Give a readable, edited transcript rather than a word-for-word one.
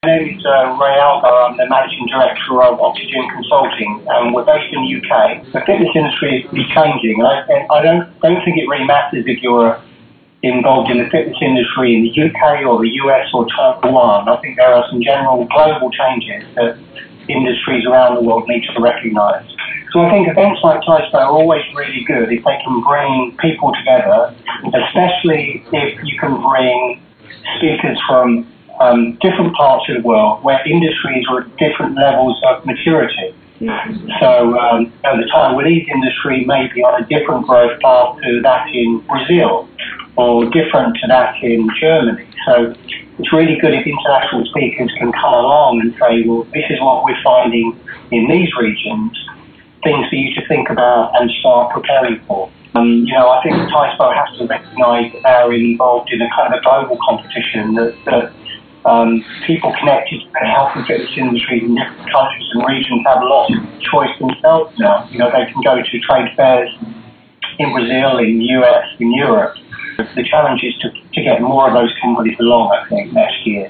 My name is Ray Algar. I'm the Managing Director of Oxygen Consulting, and we're based in the UK. The fitness industry is changing, and I don't think it really matters if you're involved in the fitness industry in the UK or the US or Taiwan. I think there are some general global changes that industries around the world need to recognise. So I think events like TISPO are always really good if they can bring people together, especially if you can bring speakers from different parts of the world where industries are at different levels of maturity. So the Taiwanese industry may be on a different growth path to that in Brazil or different to that in Germany. So it's really good if international speakers can come along and say, well, this is what we're finding in these regions, things for you to think about and start preparing for. I think TISPO has to recognise that they're involved in a kind of a global competition that people connected to the health and fitness industries in different countries and regions have a lot of choice themselves now. They can go to trade fairs in Brazil, in the US, in Europe. The challenge is to get more of those companies along, I think, next year.